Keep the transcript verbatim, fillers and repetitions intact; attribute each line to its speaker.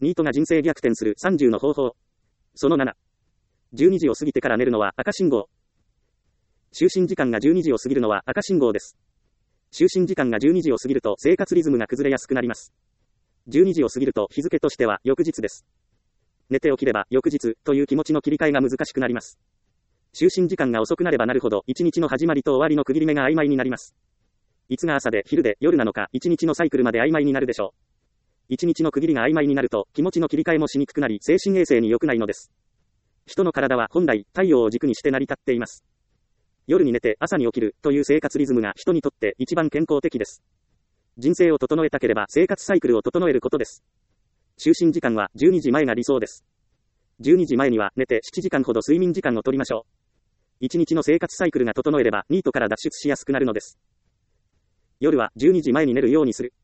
Speaker 1: ニートが人生逆転するさんじゅうの方法。そのなな。じゅうにじを過ぎてから寝るのは赤信号。就寝時間がじゅうにじを過ぎるのは赤信号です。就寝時間がじゅうにじを過ぎると生活リズムが崩れやすくなります。じゅうにじを過ぎると日付としては翌日です。寝て起きれば翌日という気持ちの切り替えが難しくなります。就寝時間が遅くなればなるほど一日の始まりと終わりの区切り目が曖昧になります。いつが朝で昼で夜なのか一日のサイクルまで曖昧になるでしょう。一日の区切りが曖昧になると気持ちの切り替えもしにくくなり精神衛生に良くないのです。人の体は本来太陽を軸にして成り立っています。夜に寝て朝に起きるという生活リズムが人にとって一番健康的です。人生を整えたければ生活サイクルを整えることです。就寝時間はじゅうにじまえが理想です。じゅうにじまえには寝てしちじかんほど睡眠時間を取りましょう。一日の生活サイクルが整えればニートから脱出しやすくなるのです。夜はじゅうにじまえに寝るようにする。